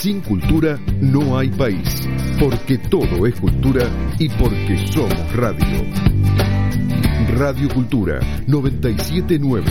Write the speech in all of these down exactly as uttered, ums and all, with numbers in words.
Sin cultura no hay país, porque todo es cultura y porque somos radio. Radio Cultura noventa y siete nueve.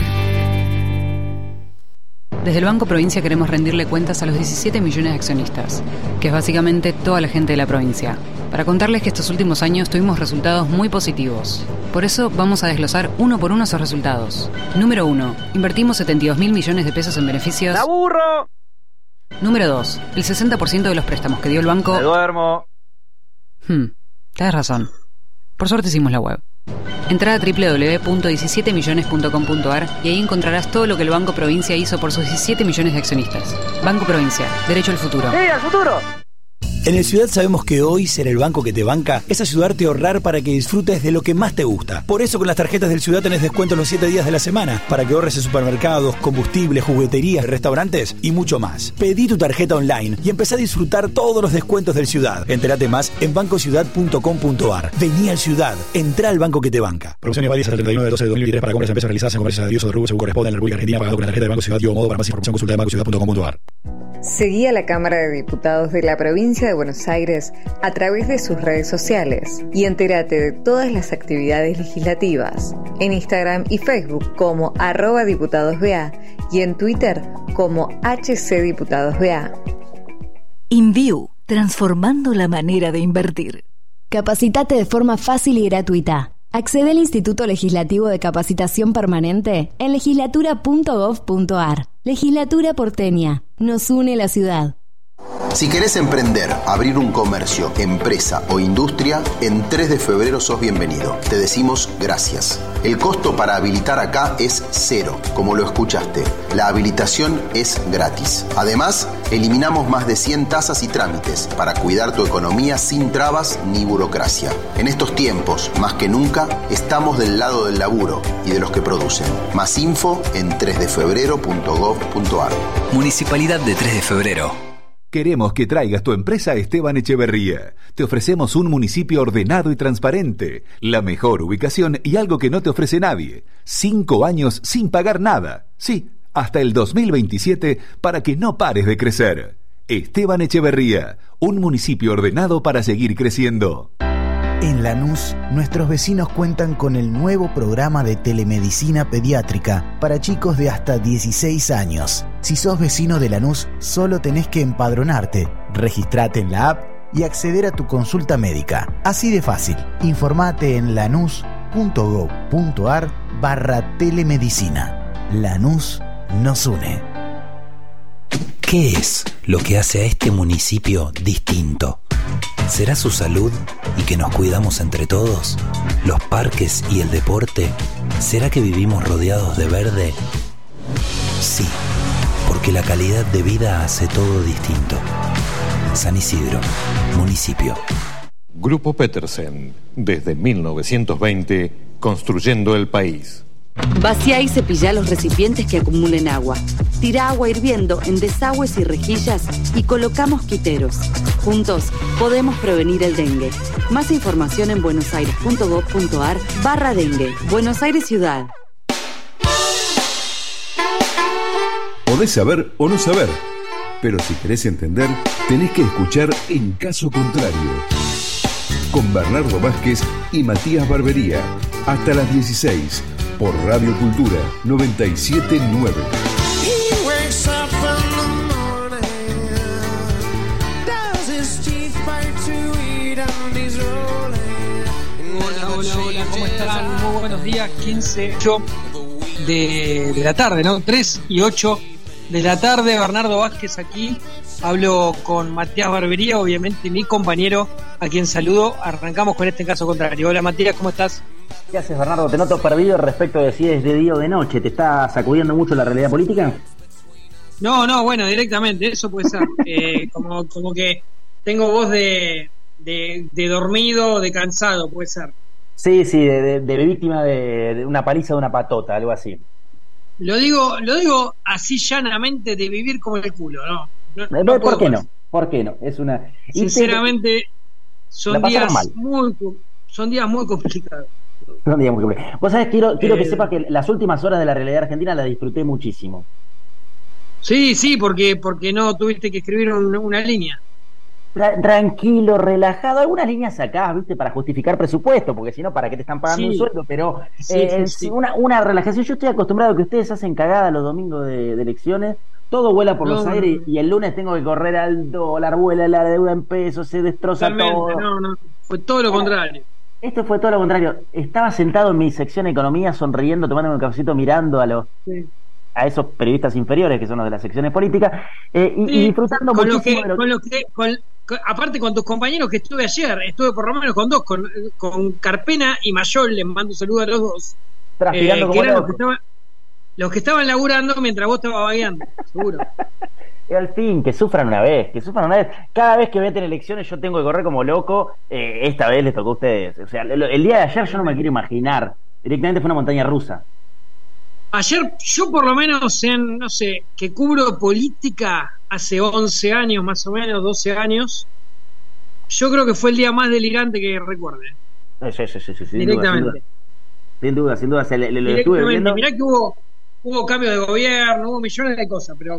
Desde el Banco Provincia queremos rendirle cuentas a los diecisiete millones de accionistas, que es básicamente toda la gente de la provincia, para contarles que estos últimos años tuvimos resultados muy positivos. Por eso vamos a desglosar uno por uno esos resultados. Número uno. Invertimos setenta y dos mil millones de pesos en beneficios. ¡La burro! Número dos. El sesenta por ciento de los préstamos que dio el banco... ¡Me duermo! Hmm, tenés razón. Por suerte hicimos la web. Entrá a doble u doble u doble u punto diecisiete millones punto com punto a r y ahí encontrarás todo lo que el Banco Provincia hizo por sus diecisiete millones de accionistas. Banco Provincia, derecho al futuro. ¡Sí, al futuro! En el Ciudad sabemos que hoy ser el banco que te banca es ayudarte a ahorrar para que disfrutes de lo que más te gusta. Por eso con las tarjetas del Ciudad tenés descuentos los siete días de la semana para que ahorres en supermercados, combustibles, jugueterías, restaurantes y mucho más. Pedí tu tarjeta online y empezá a disfrutar todos los descuentos del Ciudad. Entérate más en banco ciudad punto com punto a r. Vení al Ciudad, entrá al banco que te banca. Promociones válidas hasta el treinta y nueve de doce de dos mil veintitrés para compras en pesos realizadas en comercios de uso de rubro según corresponde en la República Argentina, pagado con la tarjeta de Banco Ciudad y o modo. Para más información consulta de banco ciudad punto com punto a r. Seguí a la Cámara de Diputados de la Provincia de Buenos Aires a través de sus redes sociales y entérate de todas las actividades legislativas en Instagram y Facebook como arroba diputadosba y en Twitter como hcdiputadosba. InView, transformando la manera de invertir. Capacitate de forma fácil y gratuita. Accede al Instituto Legislativo de Capacitación Permanente en legislatura punto gov punto a r. Legislatura porteña. Nos une la ciudad. Si querés emprender, abrir un comercio, empresa o industria, en tres de febrero sos bienvenido. Te decimos gracias. El costo para habilitar acá es cero, como lo escuchaste. La habilitación es gratis. Además, eliminamos más de cien tasas y trámites para cuidar tu economía sin trabas ni burocracia. En estos tiempos, más que nunca, estamos del lado del laburo y de los que producen. Más info en tres de febrero punto gov punto a r. Municipalidad de tres de febrero. Queremos que traigas tu empresa a Esteban Echeverría. Te ofrecemos un municipio ordenado y transparente, la mejor ubicación y algo que no te ofrece nadie. Cinco años sin pagar nada. Sí, hasta el dos mil veintisiete para que no pares de crecer. Esteban Echeverría, un municipio ordenado para seguir creciendo. En Lanús, nuestros vecinos cuentan con el nuevo programa de telemedicina pediátrica para chicos de hasta dieciséis años. Si sos vecino de Lanús, solo tenés que empadronarte, registrate en la app y acceder a tu consulta médica. Así de fácil. Informate en lanús punto gov punto a r barra telemedicina. Lanús nos une. ¿Qué es lo que hace a este municipio distinto? ¿Será su salud y que nos cuidamos entre todos? ¿Los parques y el deporte? ¿Será que vivimos rodeados de verde? Sí, porque la calidad de vida hace todo distinto. San Isidro, municipio. Grupo Petersen, desde mil novecientos veinte, construyendo el país. Vacía y cepilla los recipientes que acumulen agua. Tira agua hirviendo en desagües y rejillas y coloca mosquiteros. Juntos podemos prevenir el dengue. Más información en buenosaires punto gov punto a r barra dengue. Buenos Aires Ciudad. Podés saber o no saber, pero si querés entender, tenés que escuchar En Caso Contrario. Con Bernardo Vázquez y Matías Barbería. Hasta las dieciséis. Por Radio Cultura noventa y siete nueve. Hola, hola, hola, ¿cómo están? Muy buenos días, quince, ocho de, de la tarde, ¿no? tres y ocho de la tarde, Bernardo Vázquez aquí. Hablo con Matías Barbería, obviamente mi compañero, a quien saludo. Arrancamos con este Caso Contrario. Hola Matías, ¿cómo estás? ¿Qué haces, Bernardo? Te noto perdido respecto de si es de día o de noche. ¿Te está sacudiendo mucho la realidad política? No, no, bueno, directamente, eso puede ser. eh, como, como que tengo voz de, de, de dormido, de cansado, puede ser. Sí, sí, de, de, de víctima de, de una paliza de una patota, algo así. Lo digo, lo digo así llanamente, de vivir como el culo, ¿no? no, no no ¿Por qué más. no? ¿Por qué no? Es una... Sinceramente, son días mal. muy, son días muy complicados. Son días muy complicados. Vos sabés, quiero, quiero eh, que sepas que las últimas horas de la realidad argentina las disfruté muchísimo. Sí, sí, porque, porque no tuviste que escribir un, una línea. Tra- tranquilo, relajado, algunas líneas sacás, viste, para justificar presupuesto, porque si no, ¿para qué te están pagando Sí. un sueldo? Pero Sí, eh, sí, sí. Una, una relajación. Yo estoy acostumbrado a que ustedes hacen cagada los domingos de, de elecciones, todo vuela por No, los no, aires no. y el lunes tengo que correr al dólar, vuela la deuda en pesos, se destroza Totalmente, todo. no, no, fue todo lo contrario. Esto fue todo lo contrario. Estaba sentado en mi sección economía, sonriendo, tomando un cafecito, mirando a los Sí. a esos periodistas inferiores que son los de las secciones políticas eh, y, Sí, y disfrutando con lo muchísimo que, de lo con lo que, con- con- aparte con tus compañeros que estuve ayer, estuve por lo menos con dos, con, con Carpena y Mayol, les mando saludos a los dos, transpirando eh, que como eran los loco. que estaban, los que estaban laburando mientras vos estabas vagueando, seguro. Y al fin, que sufran una vez, que sufran una vez. Cada vez que meten elecciones yo tengo que correr como loco. Eh, esta vez les tocó a ustedes. O sea, el, el día de ayer yo no me quiero imaginar. Directamente fue una montaña rusa. Ayer yo por lo menos en, no sé, que cubro política hace once años más o menos, doce años, yo creo que fue el día más delirante que recuerde. Sí, sí, sí, sí, sí, sin Directamente. duda, sin duda, sin duda, sin duda. Se le- le- lo estuve Directamente. viendo. Mirá que hubo, hubo cambio de gobierno, hubo millones de cosas, pero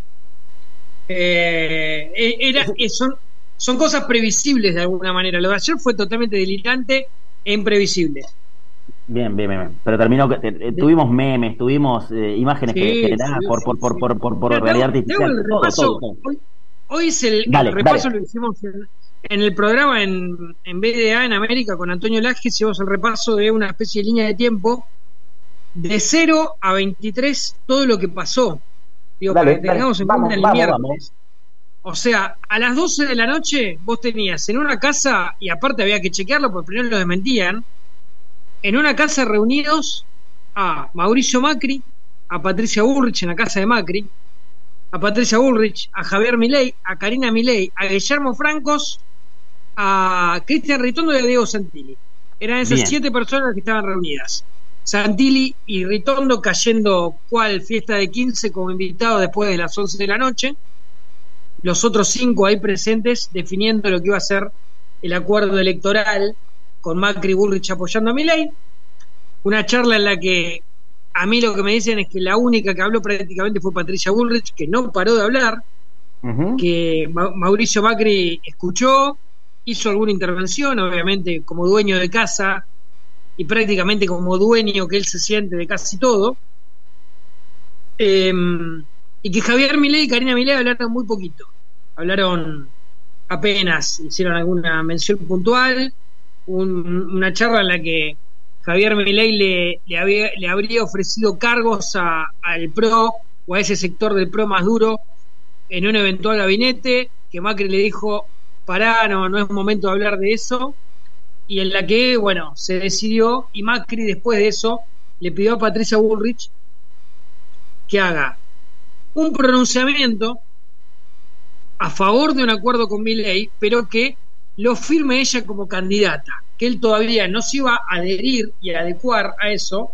eh, eh, era, eh, son, son cosas previsibles de alguna manera. Lo de ayer fue totalmente delirante e imprevisible. Bien, bien, bien, bien. Pero terminó, que- eh, eh, tuvimos memes, tuvimos eh, imágenes Sí, que generadas sí, por, sí, por, por, sí. por, por, por Mira, realidad te hago- te hago artificial. el Todo, repaso. todo, todo. Hoy, hoy es el, el Dale, repaso, dale. lo hicimos en, en el programa en, en B D A en América con Antonio Laje. Hicimos el repaso de una especie de línea de tiempo de cero a veintitrés, todo lo que pasó. Digo, Dale, para que dale. tengamos en Vamos, cuenta el vamos, miércoles. vamos. O sea, a las doce de la noche vos tenías en una casa, y aparte había que chequearlo porque primero lo desmentían, en una casa reunidos a Mauricio Macri, a Patricia Bullrich en la casa de Macri, a Patricia Bullrich, a Javier Milei, a Karina Milei, a Guillermo Francos, a Cristian Ritondo y a Diego Santilli. Eran esas Bien. siete personas que estaban reunidas. Santilli y Ritondo cayendo cual fiesta de quince como invitado después de las once de la noche. Los otros cinco ahí presentes definiendo lo que iba a ser el acuerdo electoral con Macri y Bullrich apoyando a Milei. Una charla en la que a mí lo que me dicen es que la única que habló prácticamente fue Patricia Bullrich, que no paró de hablar, Ujú. que Ma- Mauricio Macri escuchó, hizo alguna intervención, obviamente como dueño de casa y prácticamente como dueño que él se siente de casi todo, eh, y que Javier Milei y Karina Milei hablaron muy poquito, hablaron apenas, hicieron alguna mención puntual, un- una charla en la que Javier Milei le, le, había, le habría ofrecido cargos a- al PRO o a ese sector del PRO más duro en un eventual gabinete, que Macri le dijo, pará, no, no es momento de hablar de eso, y en la que, bueno, se decidió, y Macri después de eso le pidió a Patricia Bullrich que haga un pronunciamiento a favor de un acuerdo con Milei, pero que lo firme ella como candidata, que él todavía no se iba a adherir y a adecuar a eso,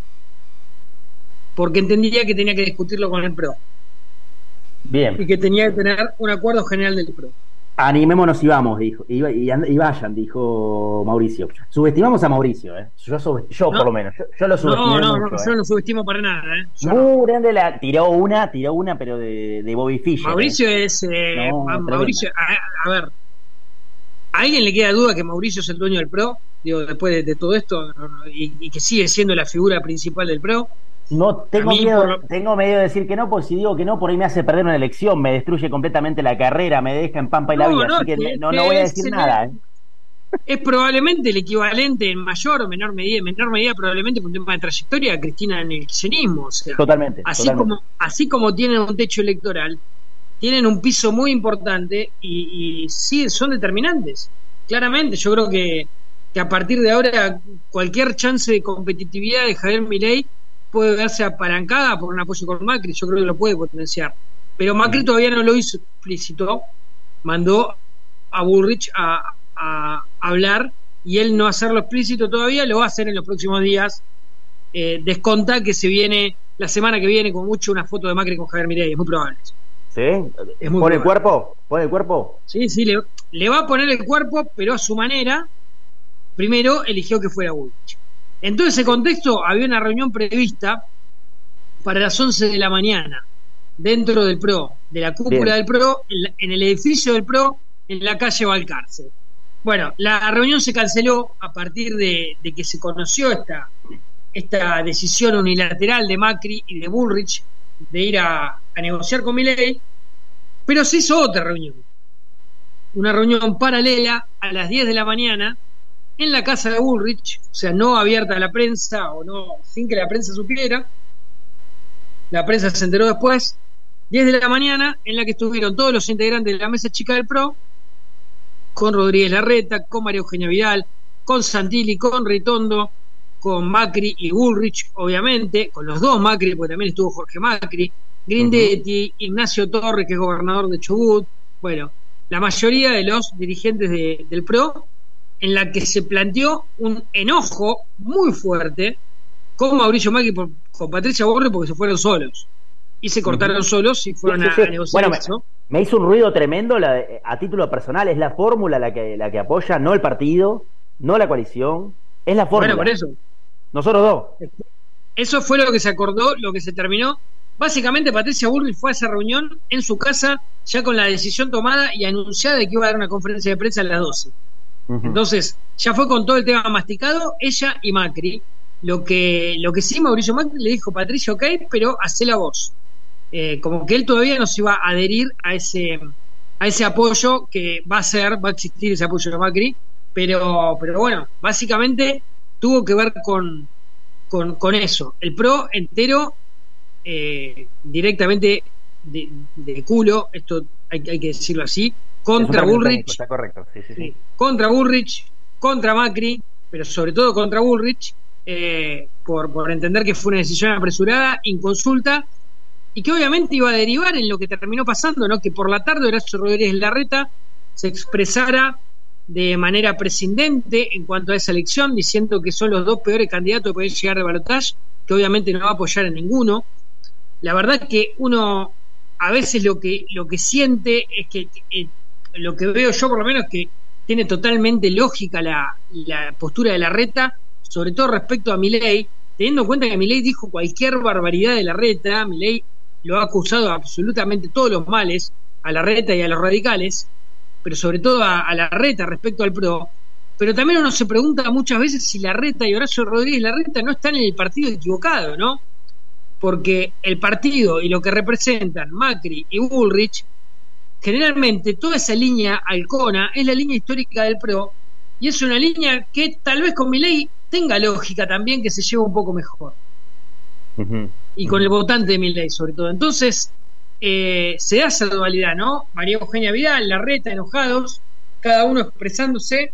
porque entendía que tenía que discutirlo con el PRO Bien. y que tenía que tener un acuerdo general del PRO. Animémonos y vamos, dijo. Y, y, and- y vayan, dijo Mauricio. Subestimamos a Mauricio, ¿eh? Yo, sube- yo No. por lo menos. Yo, yo lo subestimé No, no, mucho, no, ¿eh? yo no lo subestimo para nada. ¿eh? Yo no. Muy grande la. Tiró una, tiró una, pero de, de Bobby Fischer. Mauricio ¿eh? es. eh, No, Ma- tremenda. Mauricio, a, a ver. ¿A alguien le queda duda que Mauricio es el dueño del PRO? Digo, después de, de todo esto, y, y que sigue siendo la figura principal del PRO. No, tengo A mí, miedo, por lo- tengo miedo de decir que no, porque si digo que no, por ahí me hace perder una elección, me destruye completamente la carrera, me deja en pampa y la No, vida, no, así que que- no, que no voy a es decir el- nada, ¿eh? Es probablemente el equivalente en mayor o menor medida, en menor medida probablemente por un tema de trayectoria a Cristina en el kirchnerismo. O sea, Totalmente. así totalmente. como así como tienen un techo electoral, tienen un piso muy importante y, y sí son determinantes. Claramente, yo creo que, que a partir de ahora cualquier chance de competitividad de Javier Milei puede verse apalancada por un apoyo con Macri. Yo creo que lo puede potenciar, pero Macri todavía no lo hizo explícito, mandó a Bullrich a, a hablar, y él no hacerlo explícito todavía, lo va a hacer en los próximos días. Eh, desconta que se viene la semana que viene con mucho una foto de Macri con Javier Milei, es muy probable. ¿Sí? Es muy ¿Pone el probable. cuerpo? ¿Pone el cuerpo? Sí, sí, le, le va a poner el cuerpo, pero a su manera. Primero eligió que fuera Bullrich. En todo ese contexto había una reunión prevista para las once de la mañana dentro del P R O, de la cúpula Bien. del P R O, en, la- en el edificio del P R O, en la calle Balcarce. Bueno, la reunión se canceló a partir de, de que se conoció esta, esta decisión unilateral de Macri y de Bullrich de ir a, a negociar con Milei, pero se hizo otra reunión, una reunión paralela a las diez de la mañana en la casa de Bullrich, o sea, no abierta a la prensa o no sin que la prensa supiera. La prensa se enteró después, diez de la mañana, en la que estuvieron todos los integrantes de la mesa chica del P R O, con Rodríguez Larreta, con María Eugenia Vidal, con Santilli, con Ritondo, con Macri y Bullrich, obviamente, con los dos Macri, porque también estuvo Jorge Macri, Grindetti, uh-huh. Ignacio Torres, que es gobernador de Chubut, bueno, la mayoría de los dirigentes de, del P R O, en la que se planteó un enojo muy fuerte con Mauricio Macri, por, con Patricia Bullrich, porque se fueron solos. Y se cortaron uh-huh. solos y fueron sí, sí, sí. A, a negociar bueno, eso. Me, me hizo un ruido tremendo la, a título personal. Es la fórmula la que, la que apoya, no el partido, no la coalición. Es la fórmula. Bueno, por eso. Nosotros dos. Eso fue lo que se acordó, lo que se terminó. Básicamente Patricia Bullrich fue a esa reunión en su casa ya con la decisión tomada y anunciada de que iba a dar una conferencia de prensa a las doce. Uh-huh. Entonces, ya fue con todo el tema masticado, ella y Macri. Lo que, lo que sí, Mauricio Macri le dijo, Patricia, ok, pero hacé la voz. Eh, como que él todavía no se iba a adherir a ese, a ese apoyo que va a ser, va a existir ese apoyo de Macri, pero, pero bueno, básicamente tuvo que ver con, con, con eso. El P R O entero, eh, directamente de, de culo, esto hay, hay que decirlo así, contra Bullrich, está correcto. Sí, sí, sí. contra Bullrich, contra Macri, pero sobre todo contra Bullrich, eh, por, por entender que fue una decisión apresurada, inconsulta, y que obviamente iba a derivar en lo que terminó pasando, ¿no? Que por la tarde Horacio Rodríguez Larreta se expresara de manera prescindente en cuanto a esa elección, diciendo que son los dos peores candidatos que pueden llegar de balotaje, que obviamente no va a apoyar a ninguno. La verdad que uno a veces lo que lo que siente es que eh, lo que veo yo por lo menos es que tiene totalmente lógica la, la postura de Larreta, sobre todo respecto a Milei, teniendo en cuenta que Milei dijo cualquier barbaridad de Larreta. Milei lo ha acusado absolutamente todos los males a Larreta y a los radicales, pero sobre todo a, a Larreta respecto al P R O. Pero también uno se pregunta muchas veces si Larreta y Horacio Rodríguez Larreta no están en el partido equivocado, ¿no? Porque el partido y lo que representan Macri y Bullrich, generalmente toda esa línea halcona es la línea histórica del P R O, y es una línea que tal vez con Milei tenga lógica también, que se lleva un poco mejor. Uh-huh. Y con el votante de Milei sobre todo. Entonces eh, se da esa dualidad, ¿no? María Eugenia Vidal, Larreta, enojados, cada uno expresándose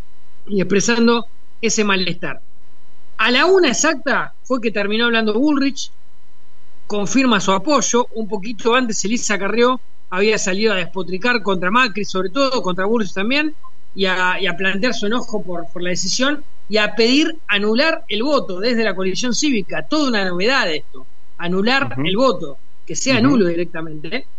y expresando ese malestar. A la una exacta fue que terminó hablando Bullrich, confirma su apoyo. Un poquito antes Elisa Carrió había salido a despotricar contra Macri, sobre todo contra Bullrich también, y a, y a plantear su enojo por, por la decisión y a pedir anular el voto desde la coalición cívica. Toda una novedad esto, anular uh-huh. el voto, que sea uh-huh. nulo directamente, ¿eh?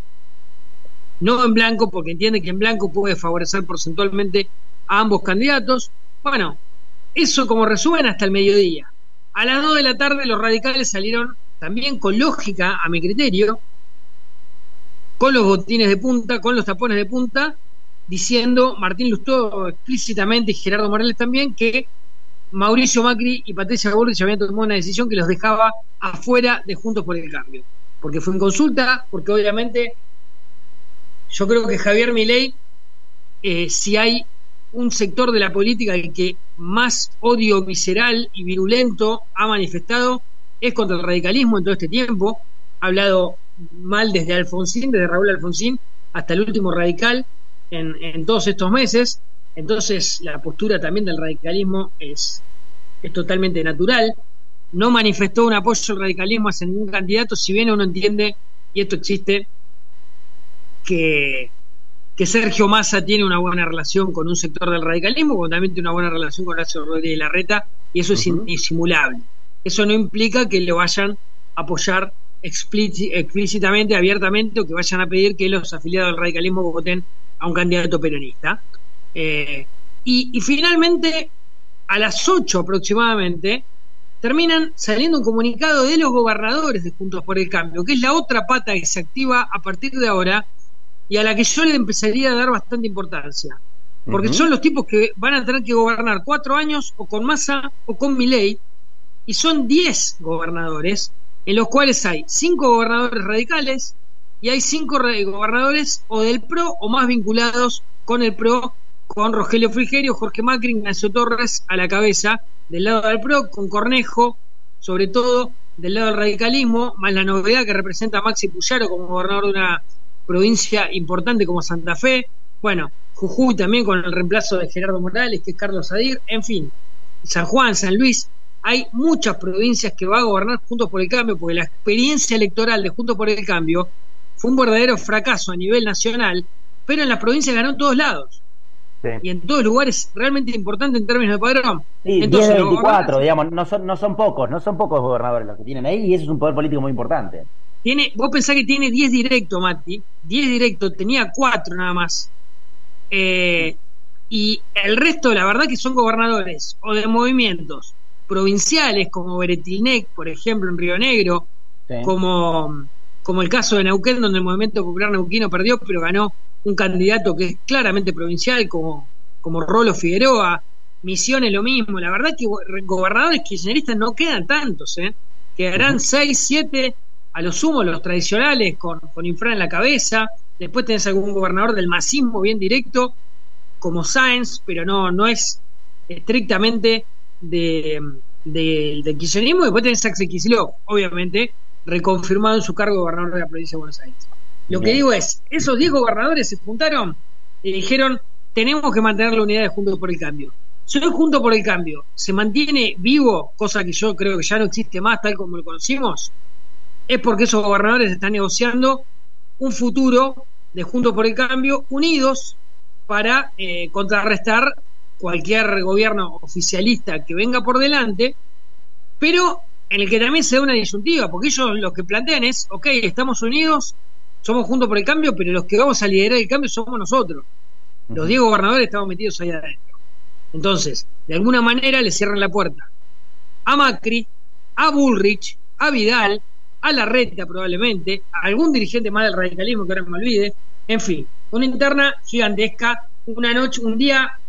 No en blanco, porque entiende que en blanco puede favorecer porcentualmente a ambos candidatos. Bueno, eso como resumen hasta el mediodía. A las dos de la tarde los radicales salieron también con lógica, a mi criterio, con los botines de punta, con los tapones de punta, diciendo Martín Lustó explícitamente y Gerardo Morales también que Mauricio Macri y Patricia Bullrich habían tomado una decisión que los dejaba afuera de Juntos por el Cambio, porque fue en consulta, porque obviamente yo creo que Javier Milei, eh, si hay un sector de la política el que más odio visceral y virulento ha manifestado es contra el radicalismo en todo este tiempo. Ha hablado mal desde Alfonsín, desde Raúl Alfonsín hasta el último radical en, en todos estos meses. Entonces la postura también del radicalismo es, es totalmente natural. No manifestó un apoyo al radicalismo hacia ningún candidato, si bien uno entiende, y esto existe, que, que Sergio Massa tiene una buena relación con un sector del radicalismo, como también tiene una buena relación con Horacio Rodríguez Larreta, y eso uh-huh. es indisimulable. Eso no implica que lo vayan a apoyar explícitamente, abiertamente, o que vayan a pedir que los afiliados del radicalismo voten a un candidato peronista. Eh, y, y finalmente, a las ocho aproximadamente, terminan saliendo un comunicado de los gobernadores de Juntos por el Cambio, que es la otra pata que se activa a partir de ahora y a la que yo le empezaría a dar bastante importancia. Porque uh-huh. son los tipos que van a tener que gobernar cuatro años o con Massa o con Milei, y son diez gobernadores, en los cuales hay cinco gobernadores radicales y hay cinco gobernadores o del P R O o más vinculados con el P R O, con Rogelio Frigerio, Jorge Macri, Ignacio Torres a la cabeza del lado del P R O, con Cornejo, sobre todo del lado del radicalismo, más la novedad que representa a Maxi Puyaro como gobernador de una provincia importante como Santa Fe. Bueno, Jujuy también con el reemplazo de Gerardo Morales, que es Carlos Adir, en fin, San Juan, San Luis. Hay muchas provincias que va a gobernar Juntos por el Cambio, porque la experiencia electoral de Juntos por el Cambio fue un verdadero fracaso a nivel nacional, pero en las provincias ganó en todos lados. Sí. Y en todos lugares realmente importante en términos de padrón. Sí, entonces, diez de veinticuatro, digamos, no son, no son pocos, no son pocos gobernadores los que tienen ahí, y eso es un poder político muy importante. Tiene, vos pensás que tiene diez directos, Mati, diez directos, tenía cuatro nada más. Eh, y el resto, la verdad que son gobernadores o de movimientos provinciales, como Beretilnec, por ejemplo, en Río Negro, sí. como, como el caso de Neuquén, donde el Movimiento Popular Neuquino perdió, pero ganó un candidato que es claramente provincial, como, como Rolo Figueroa. Misiones lo mismo. La verdad que gobernadores kirchneristas no quedan tantos, ¿eh? Quedarán uh-huh. seis, siete, a lo sumo los tradicionales, con, con Infran en la cabeza. Después tenés algún gobernador del masismo bien directo, como Sáenz, pero no, no es estrictamente de, de, de kirchnerismo. Después tenés a Axel Kicillof, obviamente, reconfirmado en su cargo de gobernador de la provincia de Buenos Aires. Lo que digo es, esos diez gobernadores se juntaron y dijeron, tenemos que mantener la unidad de Juntos por el Cambio. Si hoy Juntos por el Cambio se mantiene vivo, cosa que yo creo que ya no existe más tal como lo conocimos, es porque esos gobernadores están negociando un futuro de Juntos por el Cambio unidos para eh, contrarrestar cualquier gobierno oficialista que venga por delante, pero en el que también se da una disyuntiva, porque ellos lo que plantean es, ok, estamos unidos, somos Juntos por el Cambio, pero los que vamos a liderar el cambio somos nosotros. Los diez gobernadores estamos metidos ahí adentro. Entonces, de alguna manera le cierran la puerta a Macri, a Bullrich, a Vidal, a Larreta probablemente, a algún dirigente más del radicalismo que ahora me olvide. En fin, una interna gigantesca, una noche, un día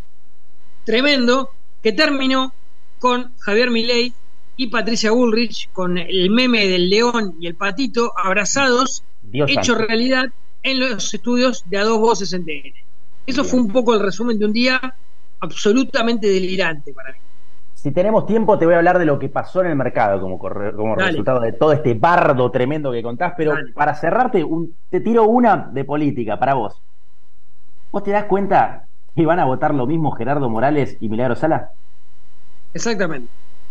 tremendo que terminó con Javier Milei y Patricia Bullrich, con el meme del león y el patito abrazados, Dios hecho santo. Realidad en los estudios de A Dos Voces en T N. Eso fue un poco el resumen de un día absolutamente delirante para mí. Si tenemos tiempo te voy a hablar de lo que pasó en el mercado como, corre, como resultado de todo este bardo tremendo que contás, pero Dale. Para cerrarte, un, te tiro una de política para vos. ¿Vos te das cuenta que van a votar lo mismo Gerardo Morales y Milagro Sala? Exactamente.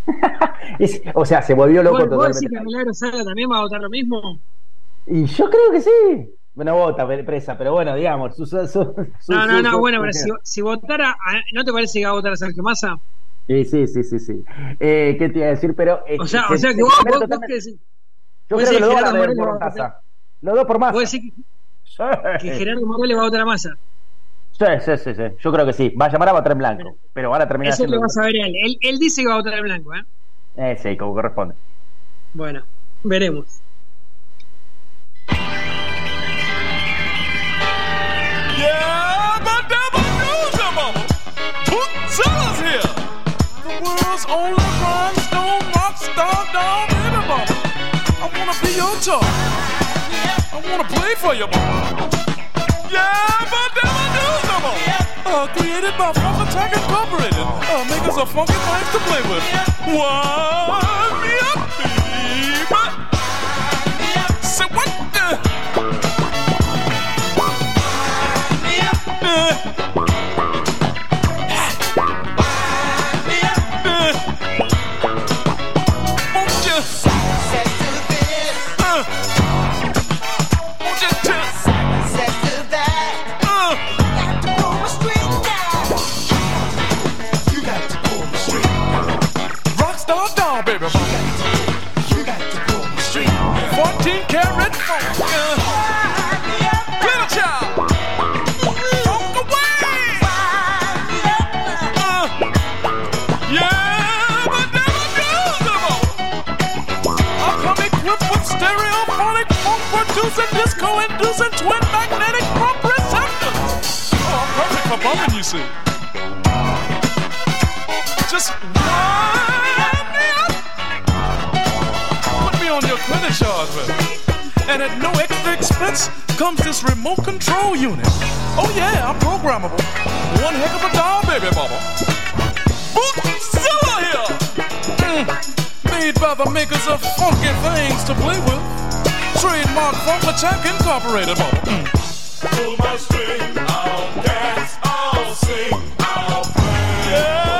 es, o sea, se volvió loco ¿Vos, totalmente. ¿Vos decís que Milagro Sala también va a votar lo mismo? Y yo creo que sí. Bueno, vota presa, pero bueno, digamos. Su, su, su, no, no, su, no, su, bueno, su, pero si, si votara, ¿no te parece que va a votar a Sergio Massa? Sí, sí, sí, sí, sí. Eh, ¿Qué te iba a decir? Pero eh, o sea, se, o sea que vos, vos, vos que decís, yo creo que los dos van a ver por Massa. Los dos por Massa. ¿Vos decís que, que Gerardo Morales va a votar a Massa? Sí, sí, sí, sí. Yo creo que sí. Va a llamar a votar en blanco, pero, pero van a terminar. Eso lo vas a ver él. él. Él dice que va a votar en blanco, ¿eh? Eh, sí, como corresponde. Bueno, veremos. Yeah, but never knew them all. Bootzella's here. The world's only rhinestone rock star down in the mama. I wanna be your toy. I wanna play for you, mama. Yeah, but never knew them all. Uh, created by Funk Attack Incorporated. Uh, make us a funky place to play with. Wind me up, baby. Say what the... Rockstar doll, baby. producing disco-inducing twin magnetic pump receptors. Oh, I'm perfect for bumping, you see. Just wind me up. Put me on your credit charge, baby. And at no extra expense comes this remote control unit. Oh yeah, I'm programmable. One heck of a doll, baby bubba. Bootzilla here. Mm. Made by the makers of funky things to play with. Trademark Funk Attack Incorporated, bubba. Mm. Pull my string, I'll dance, I'll sing, I'll play. Yeah.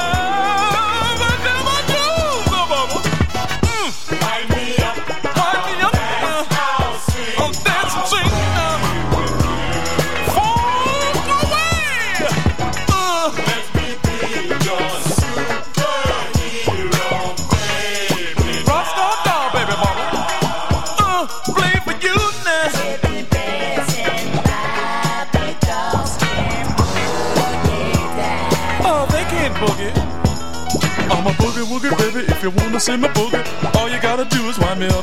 Boogie. I'm a boogie woogie baby. If you wanna see me boogie, all you gotta do is wind me up.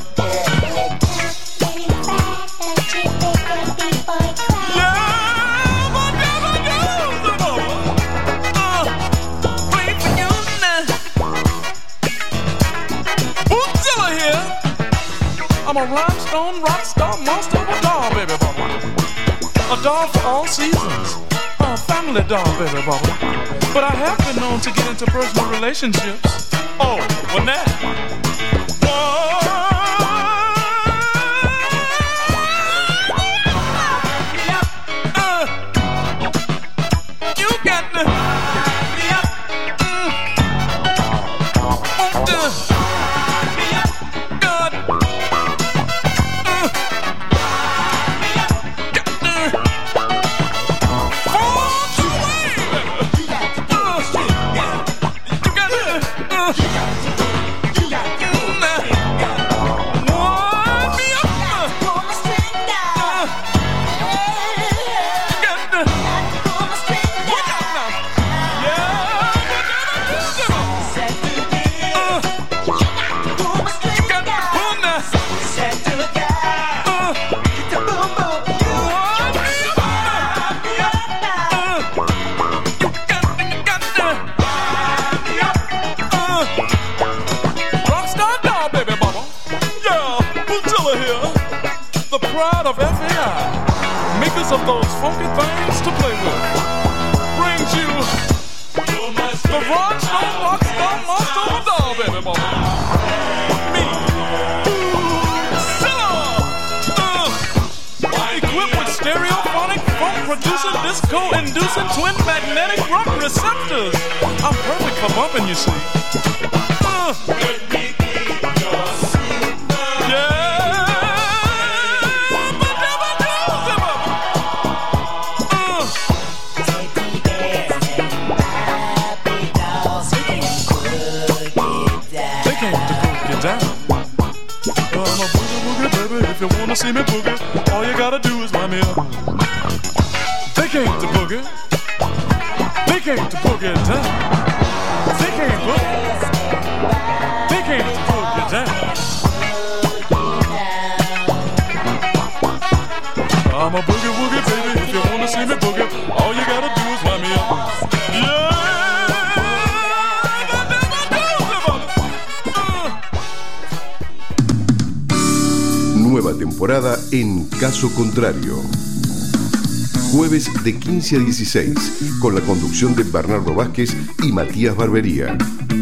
Bootzilla here. I'm a rhinestone rock star monster of a doll, baby bubba. A doll for all seasons. A family doll, baby bubba. But I have been known to get into personal relationships. Oh, well now. Uh, you got to. Mm, God. Uh, of F A I, makers of those funky things to play with, brings you the Rhinestone Rockstar Monster of a Doll, baby mama. Me, Bootzilla, uh, equipped with stereophonic, funk-producing, disco-inducing, twin magnetic rock receptors. I'm perfect for bumping, you see. Uh, If you wanna see me boogie, all you gotta do is wind me up. They came to boogie. They came to boogie down. They came boogie. They came to boogie down. I'm a boogie woogie baby. If you wanna see me boogie, all you gotta do is wind me up. Yeah. Nueva temporada en Caso Contrario. Jueves de quince a dieciséis, con la conducción de Bernardo Vázquez y Matías Barbería.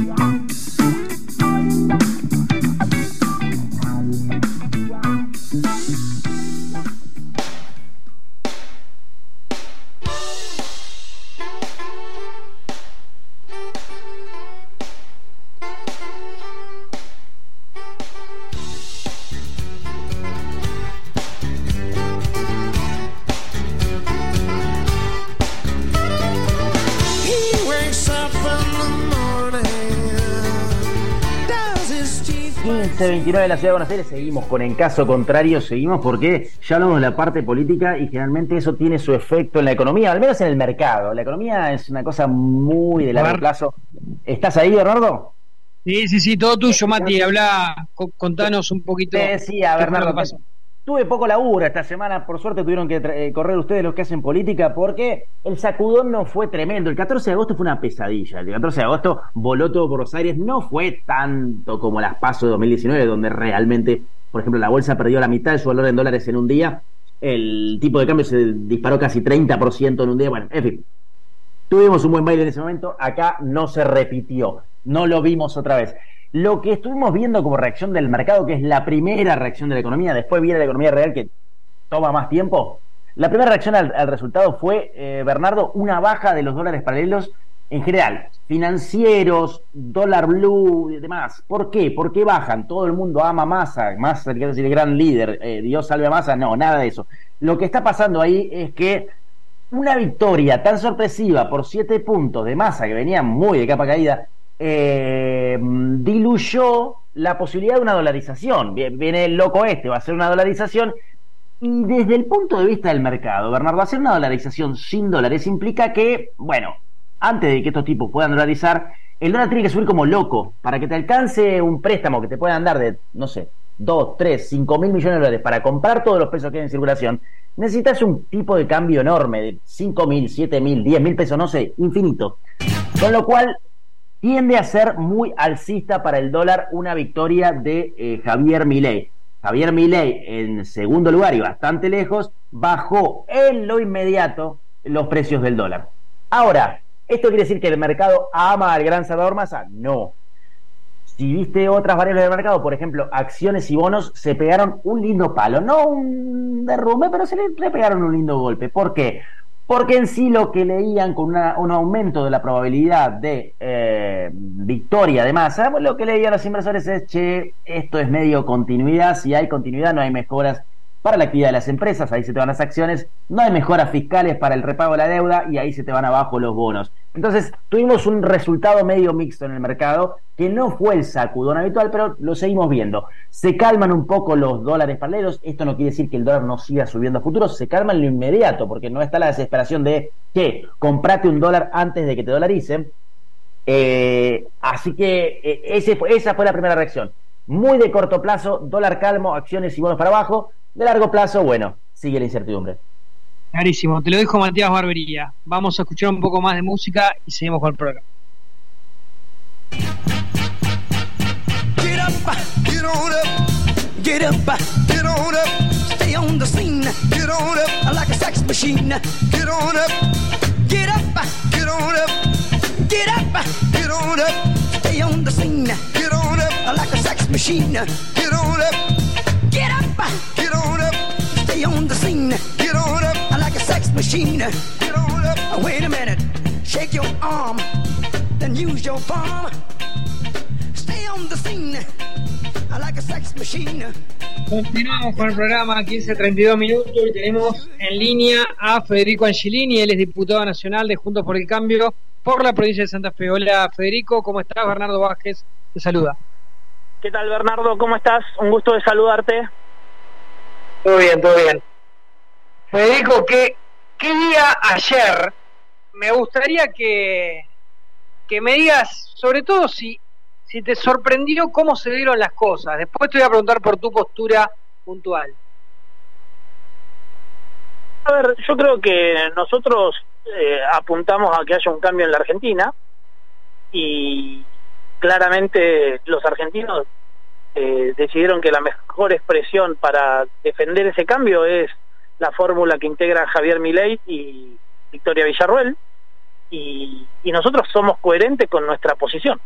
quince veintinueve de la Ciudad de Buenos Aires, seguimos con En Caso Contrario, seguimos porque ya hablamos de la parte política y generalmente eso tiene su efecto en la economía, al menos en el mercado. La economía es una cosa muy de largo plazo. ¿Estás ahí, Bernardo? Sí, sí, sí, todo tuyo, Mati. Habla, contanos un poquito. Te decía, Bernardo, tuve poco laburo esta semana, por suerte tuvieron que eh, correr ustedes los que hacen política, porque el sacudón no fue tremendo. El catorce de agosto fue una pesadilla. El catorce de agosto voló todo por los aires. No fue tanto como las PASO de dos mil diecinueve, donde realmente, por ejemplo, la bolsa perdió la mitad de su valor en dólares en un día. El tipo de cambio se disparó casi treinta por ciento en un día. Bueno, en fin, tuvimos un buen baile en ese momento. Acá no se repitió, no lo vimos otra vez. Lo que estuvimos viendo como reacción del mercado, que es la primera reacción de la economía, después viene la economía real que toma más tiempo. La primera reacción al, al resultado fue, eh, Bernardo, una baja de los dólares paralelos en general, financieros, dólar blue y demás. ¿Por qué? ¿Por qué bajan? Todo el mundo ama a Massa, Massa, quiero decir, el gran líder, eh, Dios salve a Massa. No, nada de eso. Lo que está pasando ahí es que una victoria tan sorpresiva por siete puntos de Massa, que venía muy de capa caída, Eh, diluyó la posibilidad de una dolarización. Viene el loco este, va a ser una dolarización, y desde el punto de vista del mercado, Bernardo, hacer una dolarización sin dólares implica que, bueno, antes de que estos tipos puedan dolarizar, el dólar tiene que subir como loco para que te alcance un préstamo que te puedan dar de, no sé, dos, tres, cinco mil millones de dólares para comprar todos los pesos que hay en circulación. Necesitas un tipo de cambio enorme de cinco mil, siete mil, diez mil pesos, no sé, infinito, con lo cual tiende a ser muy alcista para el dólar una victoria de eh, Javier Milei. Javier Milei, en segundo lugar y bastante lejos, bajó en lo inmediato los precios del dólar. Ahora, ¿esto quiere decir que el mercado ama al gran Salvador Massa? No. Si viste otras variables del mercado, por ejemplo, acciones y bonos, se pegaron un lindo palo. No un derrumbe, pero se le, le pegaron un lindo golpe. ¿Por qué? Porque en sí lo que leían con una, un aumento de la probabilidad de eh, victoria de Massa, pues lo que leían los inversores es, che, esto es medio continuidad, si hay continuidad no hay mejoras para la actividad de las empresas, ahí se te van las acciones, no hay mejoras fiscales para el repago de la deuda y ahí se te van abajo los bonos. Entonces tuvimos un resultado medio mixto en el mercado, que no fue el sacudón habitual, pero lo seguimos viendo. Se calman un poco los dólares paralelos, esto no quiere decir que el dólar no siga subiendo a futuro, se calman lo inmediato, porque no está la desesperación de que comprate un dólar antes de que te dolaricen. Eh, así que eh, ese fue, esa fue la primera reacción. Muy de corto plazo, dólar calmo, acciones y bonos para abajo. De largo plazo, bueno, sigue la incertidumbre. Clarísimo, te lo dijo Matías Barbería. Vamos a escuchar un poco más de música y seguimos con el programa. Get up, get on up, get up, get on up, stay on the scene, get on up, like a sex machine, get on up, get up, get on up, get up, get on up, stay on the scene, get on up, like a sex machine, get on up, get up, get on up, stay on the scene, get on up, like a sex machine, get on up, wait a minute, shake your arm, then use your palm. Stay on the scene, like a sex machine. Continuamos con el programa, quince treinta y dos minutos, y tenemos en línea a Federico Angelini. Él es diputado nacional de Juntos por el Cambio por la provincia de Santa Fe. Hola Federico, ¿cómo estás? Bernardo Vázquez te saluda. ¿Qué tal, Bernardo? ¿Cómo estás? Un gusto de saludarte. Todo bien, todo bien. Federico, ¿qué, qué día ayer? Me gustaría que, que me digas, sobre todo si Si te sorprendió cómo se dieron las cosas. Después te voy a preguntar por tu postura puntual. A ver, yo creo que nosotros eh, apuntamos a que haya un cambio en la Argentina y claramente los argentinos eh, decidieron que la mejor expresión para defender ese cambio es la fórmula que integra Javier Milei y Victoria Villarruel, y, y nosotros somos coherentes con nuestra posición.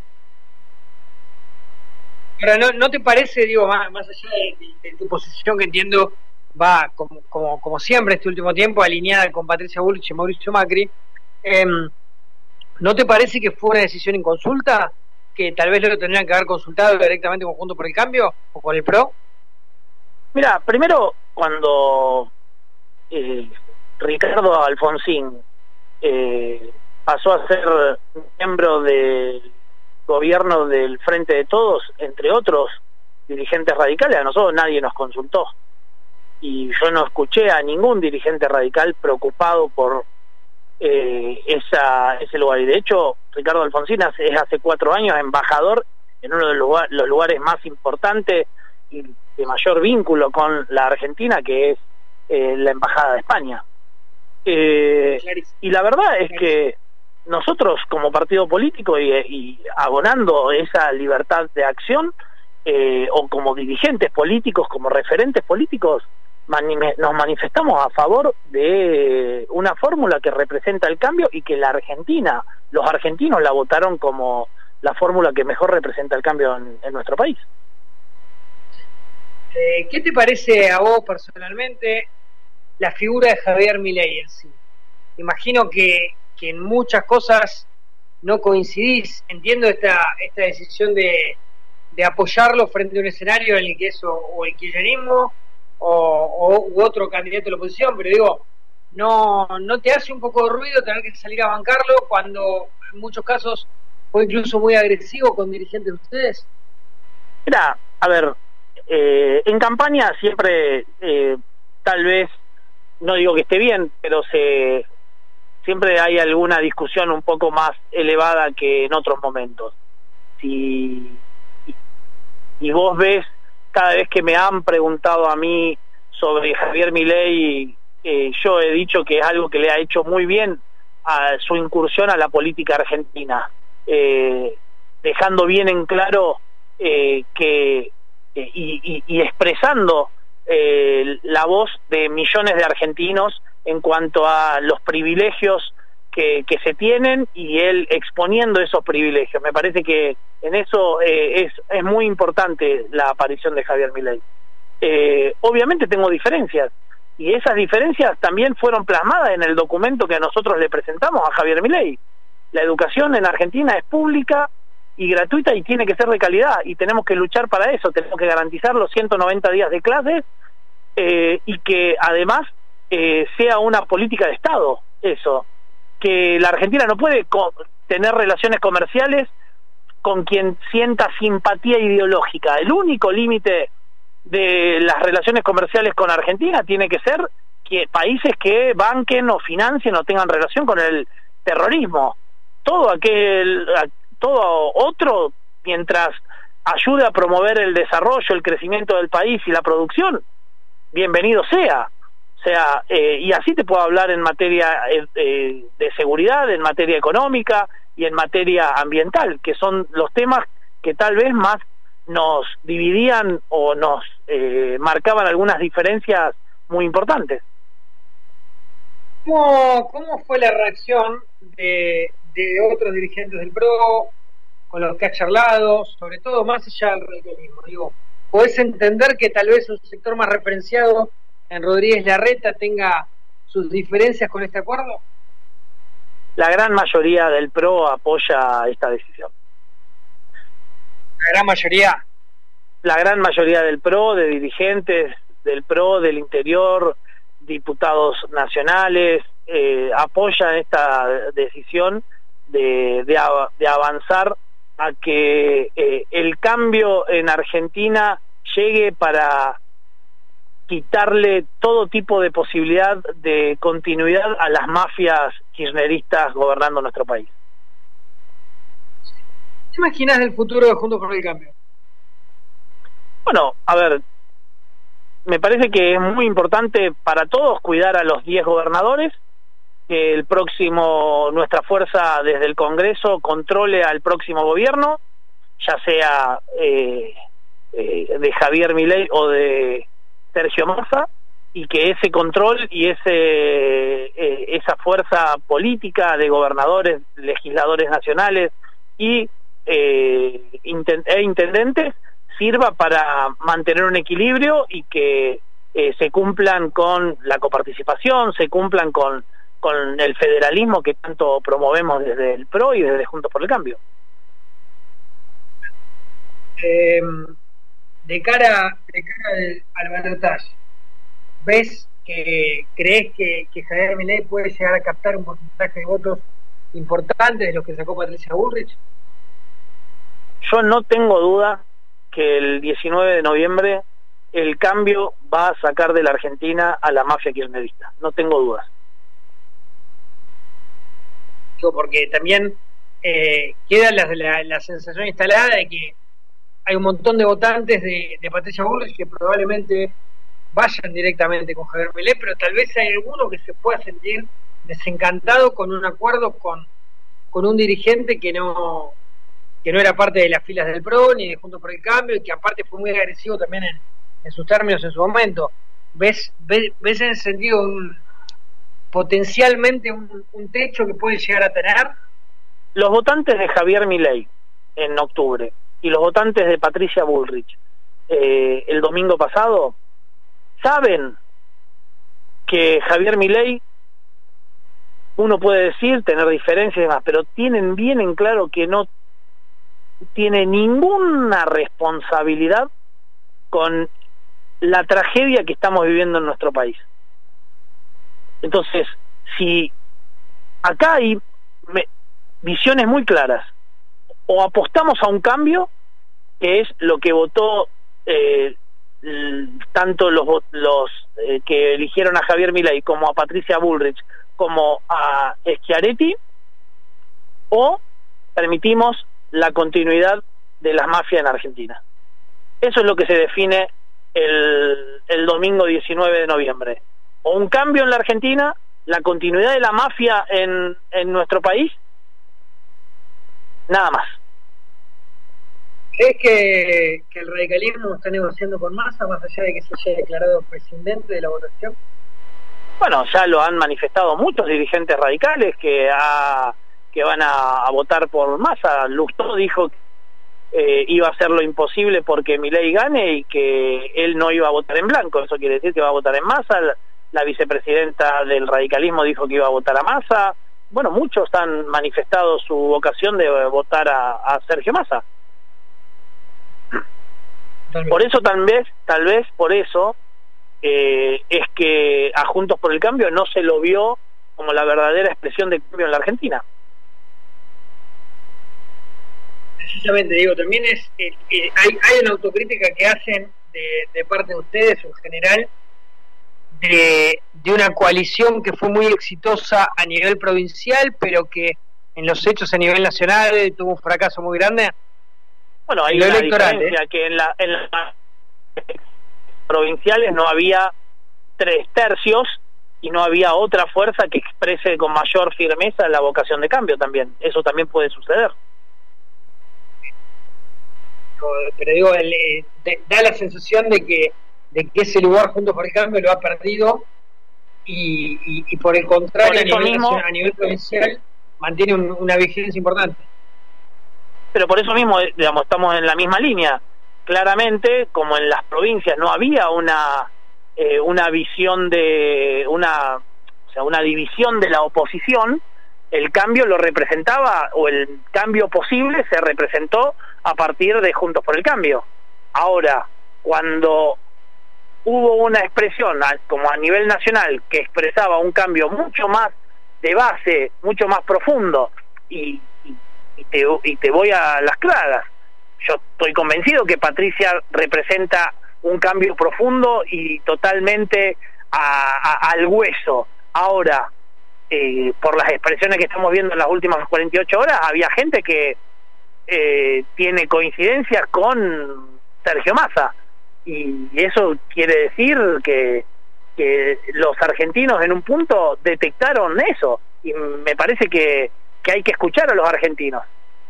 Ahora, ¿no, no te parece, digo, más, más allá de, de, de tu posición, que entiendo va, como, como, como siempre este último tiempo, alineada con Patricia Bullrich y Mauricio Macri, eh, ¿no te parece que fue una decisión en consulta? ¿Que tal vez lo tendrían que haber consultado directamente con Juntos por el Cambio o con el PRO? Mira, primero, cuando eh, Ricardo Alfonsín eh, pasó a ser miembro del gobierno del Frente de Todos, entre otros dirigentes radicales, a nosotros nadie nos consultó y yo no escuché a ningún dirigente radical preocupado por eh, esa, ese lugar. Y de hecho Ricardo Alfonsín es hace cuatro años embajador en uno de los, lugar, los lugares más importantes y de mayor vínculo con la Argentina, que es eh, la Embajada de España. Eh, y la verdad es que nosotros como partido político y, y abonando esa libertad de acción, eh, o como dirigentes políticos, como referentes políticos, mani nos manifestamos a favor de una fórmula que representa el cambio y que la Argentina, los argentinos la votaron como la fórmula que mejor representa el cambio en, en nuestro país. Eh, ¿Qué te parece a vos personalmente la figura de Javier Milei en sí? Imagino que, que en muchas cosas no coincidís. Entiendo esta, esta decisión de, de apoyarlo frente a un escenario en el que eso, o el kirchnerismo o, o u otro candidato de la oposición, pero digo, ¿no, ¿no te hace un poco de ruido tener que salir a bancarlo cuando en muchos casos fue incluso muy agresivo con dirigentes de ustedes? Mira, a ver, eh, en campaña siempre, eh, tal vez, no digo que esté bien, pero se siempre hay alguna discusión un poco más elevada que en otros momentos. Si y, y vos ves, cada vez que me han preguntado a mí sobre Javier Milei, eh, yo he dicho que es algo que le ha hecho muy bien a su incursión a la política argentina, eh, dejando bien en claro eh, que eh, y, y, y expresando eh, la voz de millones de argentinos en cuanto a los privilegios que, que se tienen, y él exponiendo esos privilegios. Me parece que en eso eh, es, es muy importante la aparición de Javier Milei. Eh, obviamente tengo diferencias, y esas diferencias también fueron plasmadas en el documento que nosotros le presentamos a Javier Milei. La educación en Argentina es pública y gratuita y tiene que ser de calidad, y tenemos que luchar para eso. Tenemos que garantizar los ciento noventa días de clases, eh, y que además eh, sea una política de Estado, eso, que la Argentina no puede tener relaciones comerciales con quien sienta simpatía ideológica. El único límite de las relaciones comerciales con Argentina tiene que ser que países que banquen o financien o tengan relación con el terrorismo. Todo aquel, todo otro, mientras ayude a promover el desarrollo, el crecimiento del país y la producción, bienvenido sea. O sea, eh, y así te puedo hablar en materia eh, eh, de seguridad, en materia económica y en materia ambiental, que son los temas que tal vez más nos dividían o nos eh, marcaban algunas diferencias muy importantes. ¿Cómo, cómo fue la reacción de, de otros dirigentes del PRO con los que has charlado, sobre todo más allá del radicalismo? Digo, ¿podés entender que tal vez un sector más referenciado en Rodríguez Larreta tenga sus diferencias con este acuerdo? La gran mayoría del PRO apoya esta decisión. ¿La gran mayoría? La gran mayoría del PRO, de dirigentes del PRO, del interior, diputados nacionales, eh, apoyan esta decisión de, de, de avanzar a que eh, el cambio en Argentina llegue para quitarle todo tipo de posibilidad de continuidad a las mafias kirchneristas gobernando nuestro país. ¿Qué imaginas del futuro de Juntos por el Cambio? Bueno, a ver, me parece que es muy importante para todos cuidar a los diez gobernadores, que el próximo, nuestra fuerza desde el Congreso controle al próximo gobierno, ya sea eh, eh, de Javier Milei o de Sergio Massa, y que ese control y ese eh, esa fuerza política de gobernadores, legisladores nacionales y eh, intent e intendentes sirva para mantener un equilibrio y que eh, se cumplan con la coparticipación, se cumplan con, con el federalismo que tanto promovemos desde el PRO y desde Juntos por el Cambio. Eh, de cara, de cara al balotaje, ¿ves que crees que, que Javier Milei puede llegar a captar un porcentaje de votos importante de los que sacó Patricia Bullrich? Yo no tengo duda que el diecinueve de noviembre el cambio va a sacar de la Argentina a la mafia kirchnerista, no tengo dudas. Porque también eh, queda la, la, la sensación instalada de que hay un montón de votantes de, de Patricia Bullrich que probablemente vayan directamente con Javier Milei, pero tal vez hay alguno que se pueda sentir desencantado con un acuerdo con, con un dirigente que no que no era parte de las filas del P R O ni de Juntos por el Cambio, y que aparte fue muy agresivo también en, en sus términos en su momento. ¿Ves, ves, ves en ese sentido un, potencialmente un, un techo que puede llegar a tener? Los votantes de Javier Milei en octubre y los votantes de Patricia Bullrich eh, el domingo pasado saben que Javier Milei, uno puede decir, tener diferencias y demás, pero tienen bien en claro que no tiene ninguna responsabilidad con la tragedia que estamos viviendo en nuestro país. Entonces, si acá hay me, visiones muy claras, o apostamos a un cambio, que es lo que votó eh, tanto los, los eh, que eligieron a Javier Milei como a Patricia Bullrich como a Schiaretti, o permitimos la continuidad de las mafias en Argentina. Eso es lo que se define el, el domingo diecinueve de noviembre. O un cambio en la Argentina, la continuidad de la mafia en, en nuestro país, nada más. ¿Crees que, que el radicalismo está negociando con Massa, más allá de que se haya declarado presidente de la votación? Bueno, ya lo han manifestado muchos dirigentes radicales que ha, que van a, a votar por Massa. Lustó dijo que eh, iba a hacer lo imposible porque Milei gane y que él no iba a votar en blanco. Eso quiere decir que va a votar en Massa. La, la vicepresidenta del radicalismo dijo que iba a votar a Massa. Bueno, muchos han manifestado su vocación de votar a, a Sergio Massa. Por eso tal vez, tal vez por eso eh, es que a Juntos por el Cambio no se lo vio como la verdadera expresión de cambio en la Argentina. Precisamente, digo, también es eh, eh, hay, hay una autocrítica que hacen de, de parte de ustedes en general de, de una coalición que fue muy exitosa a nivel provincial, pero que en los hechos a nivel nacional tuvo un fracaso muy grande. Bueno, hay una diferencia, ¿eh? Que en las en la provinciales no había tres tercios y no había otra fuerza que exprese con mayor firmeza la vocación de cambio también. Eso también puede suceder. Pero digo, el, eh, de, da la sensación de que de que ese lugar Juntos por el Cambio lo ha perdido y, y, y por el contrario por a, nivel mismo, nacional, a nivel provincial mantiene un, una vigencia importante. Pero por eso mismo, digamos, estamos en la misma línea. Claramente, como en las provincias no había una eh, una visión de una o sea una división de la oposición, el cambio lo representaba, o el cambio posible se representó a partir de Juntos por el Cambio. Ahora, cuando hubo una expresión como a nivel nacional que expresaba un cambio mucho más de base, mucho más profundo, y Y te, y te voy a las claras, yo estoy convencido que Patricia representa un cambio profundo y totalmente a, a, al hueso. Ahora, eh, por las expresiones que estamos viendo en las últimas cuarenta y ocho horas, había gente que eh, tiene coincidencias con Sergio Massa, y eso quiere decir que, que los argentinos en un punto detectaron eso, y me parece que que hay que escuchar a los argentinos.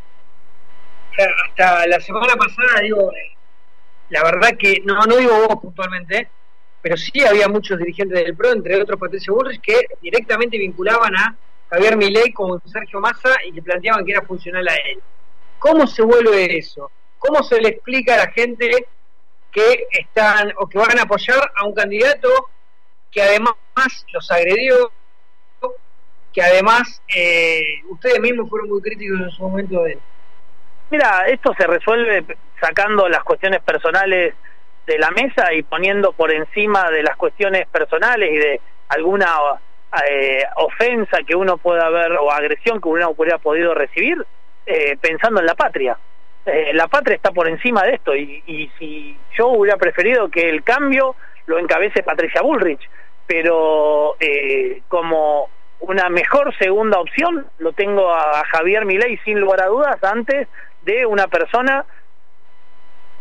Hasta la semana pasada, digo, la verdad que, no no digo vos puntualmente, pero sí había muchos dirigentes del P R O, entre otros Patricia Bullrich, que directamente vinculaban a Javier Milei con Sergio Massa y que planteaban que era funcional a él. ¿Cómo se vuelve eso? ¿Cómo se le explica a la gente que están o que van a apoyar a un candidato que además los agredió, que además eh, ustedes mismos fueron muy críticos en su momento de él? Mira, esto se resuelve sacando las cuestiones personales de la mesa y poniendo por encima de las cuestiones personales y de alguna eh, ofensa que uno pueda haber o agresión que uno hubiera podido recibir, eh, pensando en la patria. Eh, la patria está por encima de esto, y, y si yo hubiera preferido que el cambio lo encabece Patricia Bullrich, pero eh, como una mejor segunda opción lo tengo a Javier Milei sin lugar a dudas antes de una persona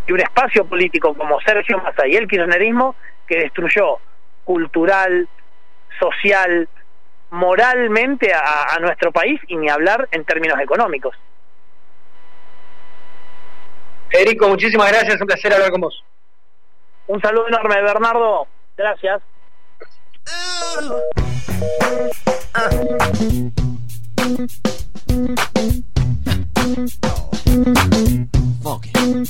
y un espacio político como Sergio Massa y el kirchnerismo que destruyó cultural, social, moralmente a, a nuestro país, y ni hablar en términos económicos. Federico, muchísimas gracias, un placer hablar con vos. Un saludo enorme, Bernardo, gracias. Funky.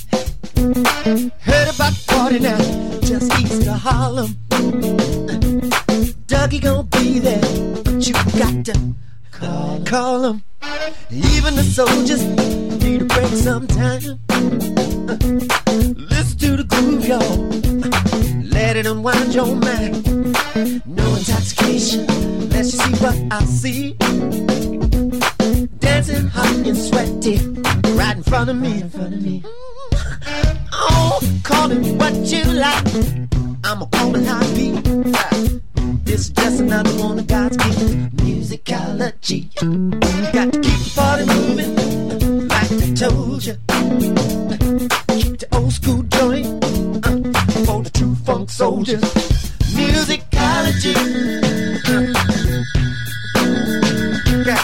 Heard about party now, just east of Harlem. Dougie gon' be there, but you got to call, call him. Even the soldiers need a break sometime. Listen to the groove, y'all. Let it unwind your mind. No intoxication, let's see what I see. Dancing hot and sweaty, right in front of me, in front of me. Oh, call it what you like. I'ma call it how it be. This is just another one of God's gift, musicology. Got to keep the party moving, like I told you. Keep the old school joint uh, for the true funk soldiers. Musicology. Yeah.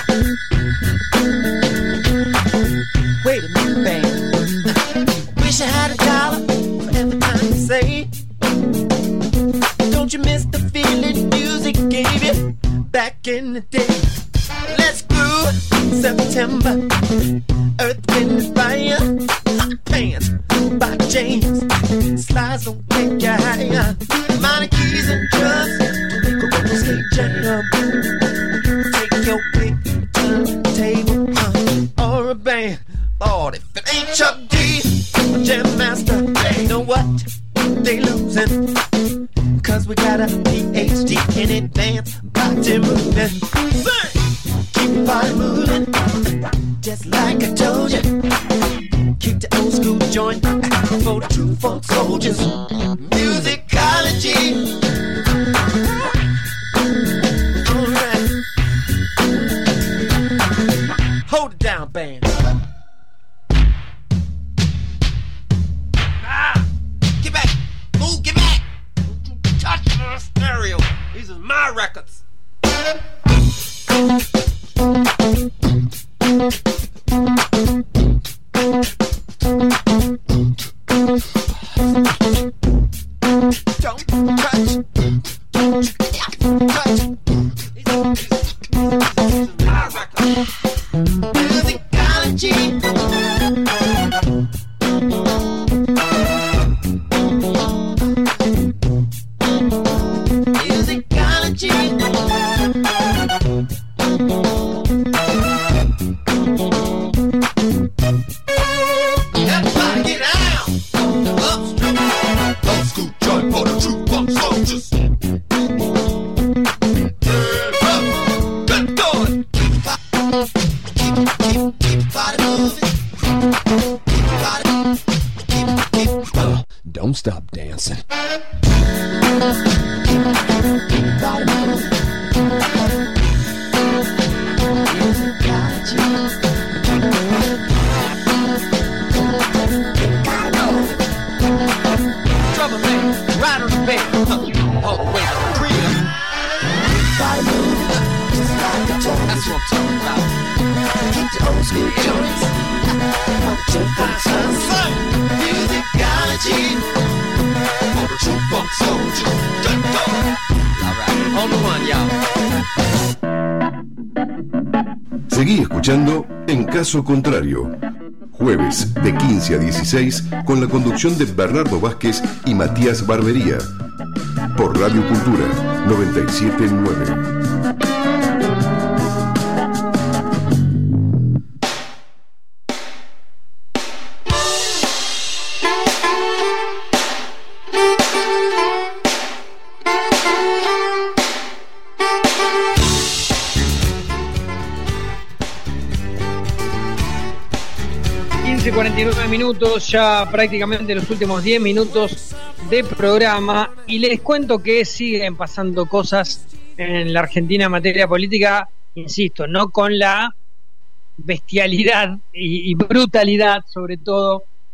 Wait a minute, band. Wish I had a dollar for every time you say. Don't you miss the feeling music gave you back in the day? Let's groove September. Earth, Wind, and Fire. Hot Pants by James. Slides don't take you higher. Minor keys and drums make a roll state jam. Take your pick, turntable uh, or a band. Lord, if it ain't Chuck D, a jam master, they know what they losing. Cause we got a P H D in advance body movement. Keep the body moving, just like I told you. Keep the old school joint for the true funk soldiers. Musicology. Alright. Hold it down, band. Ah! Get back! Move, get back! Touch the stereo. These are my records. Don't touch. Don't touch. These are, these are my records. Musicology. Don't stop dancing. Drummer man, right on the bed, all the way to the crib. That's what I'm talking about. Keep the old school joints. Musicology for the true funk soldiers. Alright, on the one, y'all. Seguí escuchando En Caso Contrario. Jueves de quince a dieciséis con la conducción de Bernardo Vázquez y Matías Barbería. Por Radio Cultura noventa y siete punto nueve. cuarenta y nueve minutos, ya prácticamente los últimos diez minutos de programa, y les cuento que siguen pasando cosas en la Argentina en materia política, insisto, no con la bestialidad y, y brutalidad, sobre todo,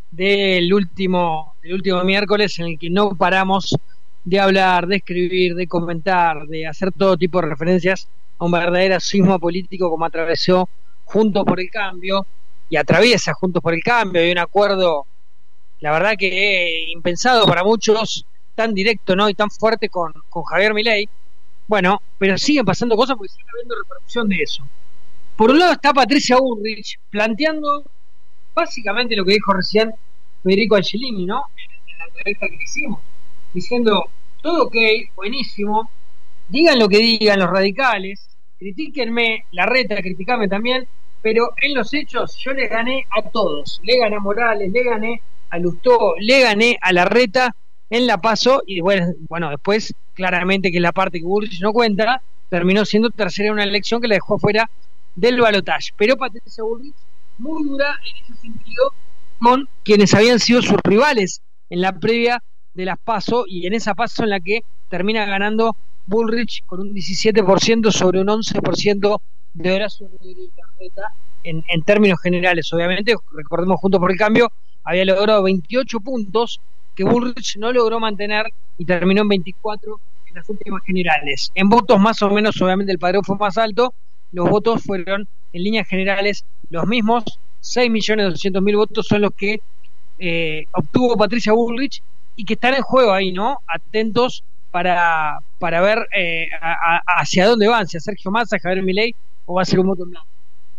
del último, del último miércoles, en el que no paramos de hablar, de escribir, de comentar, de hacer todo tipo de referencias a un verdadero sismo político como atravesó Juntos por el Cambio y atraviesa Juntos por el Cambio. Hay un acuerdo, la verdad que eh, impensado para muchos, tan directo, ¿no? Y tan fuerte con, con Javier Milei. Bueno, pero siguen pasando cosas porque sigue habiendo repercusión de eso. Por un lado está Patricia Bullrich planteando básicamente lo que dijo recién Federico Angelini, ¿no? En la entrevista que hicimos, diciendo, todo ok, buenísimo, digan lo que digan los radicales, critíquenme, Larreta, criticame también, pero en los hechos yo les gané a todos, le gané a Morales, le gané a Lustó, le gané a Larreta en la PASO, y bueno, bueno, después claramente que es la parte que Bullrich no cuenta, terminó siendo tercera en una elección que la dejó fuera del balotaje. Pero Patricia Bullrich muy dura en ese sentido con quienes habían sido sus rivales en la previa de las PASO, y en esa PASO en la que termina ganando Bullrich con un diecisiete por ciento sobre un once por ciento de Horacio Rodríguez Larreta en, en términos generales. Obviamente, recordemos, Juntos por el Cambio había logrado veintiocho puntos que Bullrich no logró mantener y terminó en veinticuatro en las últimas generales. En votos más o menos, obviamente el padrón fue más alto, los votos fueron en líneas generales los mismos, seis millones doscientos mil votos son los que eh, obtuvo Patricia Bullrich y que están en juego ahí, ¿no? Atentos para, para ver eh, a, a, hacia dónde van, si a Sergio Massa, Javier Milei o va a ser un voto en blanco.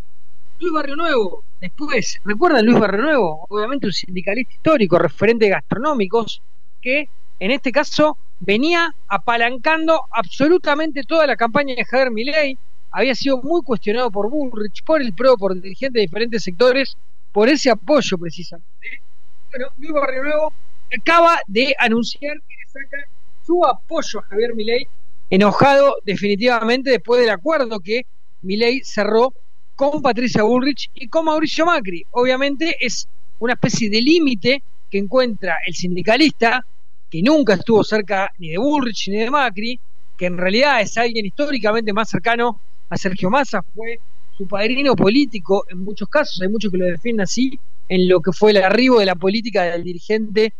Luis Barrio Nuevo, después, ¿recuerdan Luis Barrio Nuevo? Obviamente un sindicalista histórico, referente de gastronómicos, que en este caso venía apalancando absolutamente toda la campaña de Javier Milei, había sido muy cuestionado por Bullrich, por el P R O, por dirigentes de diferentes sectores, por ese apoyo precisamente. Bueno, Luis Barrio Nuevo acaba de anunciar que le saca su apoyo a Javier Milei, enojado definitivamente después del acuerdo que Milei cerró con Patricia Bullrich y con Mauricio Macri. Obviamente es una especie de límite que encuentra el sindicalista, que nunca estuvo cerca ni de Bullrich ni de Macri, que en realidad es alguien históricamente más cercano a Sergio Massa, fue su padrino político en muchos casos, hay muchos que lo definen así, en lo que fue el arribo de la política del dirigente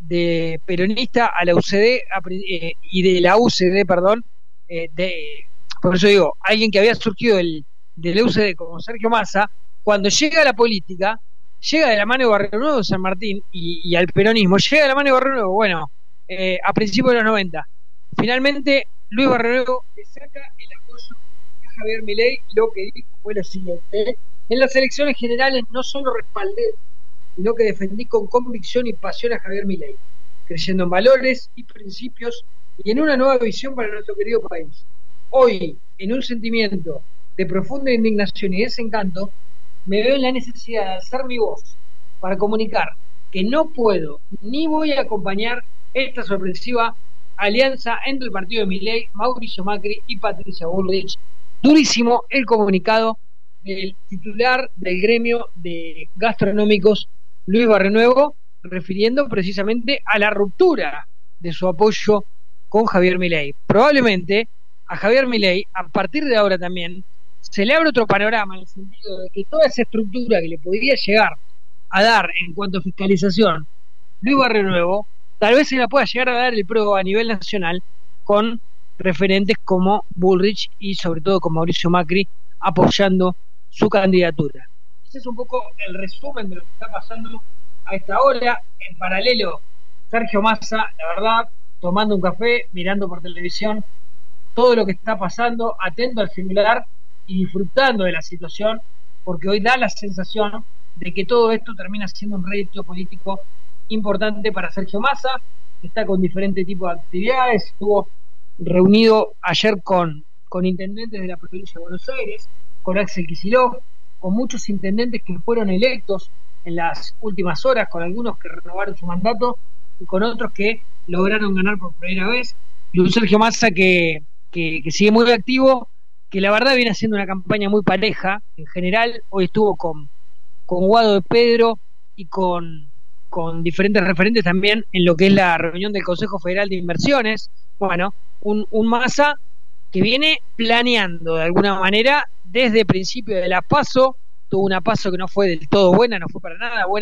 de peronista a la U C D eh, y de la U C D, perdón, eh, de, por eso digo, alguien que había surgido del de la U C D como Sergio Massa, cuando llega a la política, llega de la mano de Barrio Nuevo de San Martín y, y al peronismo, llega de la mano de Barrio Nuevo, bueno, eh, a principios de los noventa. Finalmente, Luis Barrio Nuevo le saca el apoyo a Javier Milei, lo que dijo fue lo siguiente: en las elecciones generales no solo respaldé, sino que defendí con convicción y pasión a Javier Milei, creyendo en valores y principios y en una nueva visión para nuestro querido país. Hoy, en un sentimiento de profunda indignación y desencanto, me veo en la necesidad de alzar mi voz para comunicar que no puedo ni voy a acompañar esta sorpresiva alianza entre el partido de Milei, Mauricio Macri y Patricia Bullrich. Durísimo el comunicado del titular del gremio de gastronómicos, Luis Barrio Nuevo, refiriendo precisamente a la ruptura de su apoyo con Javier Milei. Probablemente a Javier Milei, a partir de ahora también, se le abre otro panorama en el sentido de que toda esa estructura que le podría llegar a dar en cuanto a fiscalización Luis Barrio Nuevo, tal vez se la pueda llegar a dar el P R O a nivel nacional con referentes como Bullrich y sobre todo con Mauricio Macri apoyando su candidatura. Ese es un poco el resumen de lo que está pasando a esta hora. En paralelo, Sergio Massa, la verdad, tomando un café, mirando por televisión todo lo que está pasando, atento al celular y disfrutando de la situación, porque hoy da la sensación de que todo esto termina siendo un rédito político importante para Sergio Massa, que está con diferentes tipos de actividades. Estuvo reunido ayer con, con intendentes de la provincia de Buenos Aires, con Axel Kicillof, con muchos intendentes que fueron electos en las últimas horas, con algunos que renovaron su mandato y con otros que lograron ganar por primera vez, y un Sergio Massa que, que, que sigue muy activo, que la verdad viene haciendo una campaña muy pareja en general. Hoy estuvo con, con Guado de Pedro y con, con diferentes referentes también en lo que es la reunión del Consejo Federal de Inversiones. Bueno, un, un Massa que viene planeando de alguna manera desde el principio de la PASO. Tuvo una PASO que no fue del todo buena, no fue para nada buena,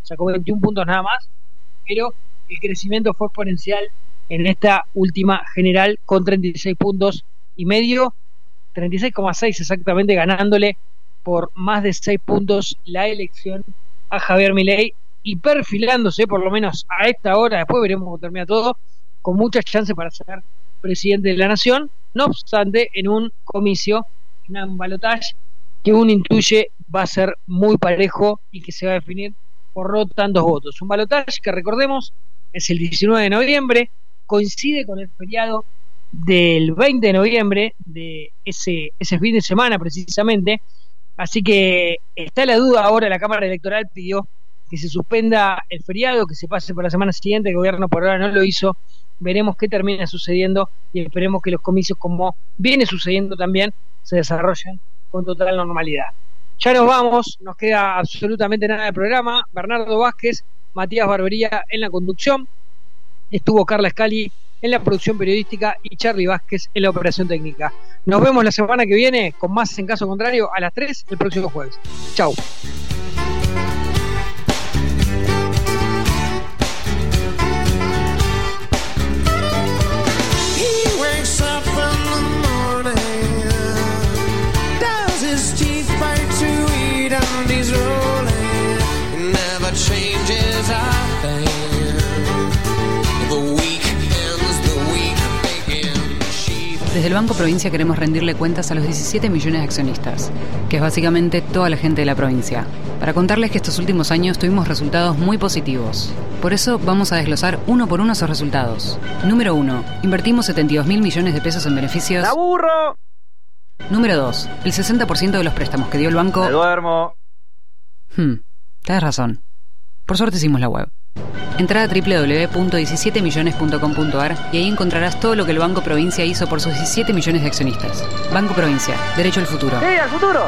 sacó veintiún puntos nada más, pero el crecimiento fue exponencial en esta última general con treinta y seis puntos y medio, treinta y seis coma seis exactamente, ganándole por más de seis puntos la elección a Javier Milei y perfilándose, por lo menos a esta hora, después veremos cómo termina todo, con muchas chances para ser presidente de la nación, no obstante, en un comicio, en un balotaje que uno intuye va a ser muy parejo y que se va a definir por no tantos votos. Un balotaje que, recordemos, es el diecinueve de noviembre, coincide con el feriado del veinte de noviembre, de ese, ese fin de semana precisamente, así que está la duda ahora. La Cámara Electoral pidió que se suspenda el feriado, que se pase por la semana siguiente. El gobierno por ahora no lo hizo. Veremos qué termina sucediendo y esperemos que los comicios, como viene sucediendo también, se desarrollen con total normalidad. Ya nos vamos, nos queda absolutamente nada del programa. Bernardo Vázquez, Matías Barbería en la conducción, estuvo Carla Scali en la producción periodística y Charly Vázquez en la operación técnica. Nos vemos la semana que viene con más En Caso Contrario a las tres el próximo jueves. Chau. Desde el Banco Provincia queremos rendirle cuentas a los diecisiete millones de accionistas, que es básicamente toda la gente de la provincia, para contarles que estos últimos años tuvimos resultados muy positivos. Por eso vamos a desglosar uno por uno esos resultados. Número uno, invertimos setenta y dos mil millones de pesos en beneficios. ¡La burro! Número dos, el sesenta por ciento de los préstamos que dio el banco. ¡Me duermo! Hmm, tenés razón. Por suerte hicimos la web. Entrá a doble u doble u doble u punto diecisiete millones punto com punto a r y ahí encontrarás todo lo que el Banco Provincia hizo por sus diecisiete millones de accionistas. Banco Provincia, derecho al futuro. ¡Sí, al futuro!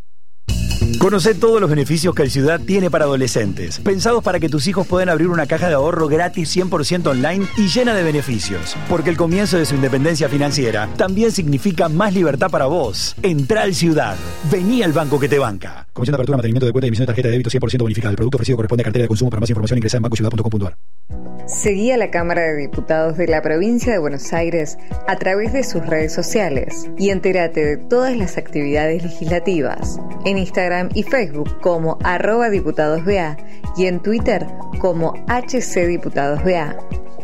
Conocé todos los beneficios que el Ciudad tiene para adolescentes, pensados para que tus hijos puedan abrir una caja de ahorro gratis cien por ciento online y llena de beneficios. Porque el comienzo de su independencia financiera también significa más libertad para vos. Entrá al Ciudad. Vení al banco que te banca. Comisión de apertura, mantenimiento de cuenta y emisión de tarjeta de débito cien por ciento bonificada. El producto ofrecido corresponde a cartera de consumo. Para más información ingresa en banco ciudad punto com punto a r. Seguí a la Cámara de Diputados de la Provincia de Buenos Aires a través de sus redes sociales y entérate de todas las actividades legislativas en Instagram y Facebook como arroba diputadosBA y en Twitter como H C diputadosBA.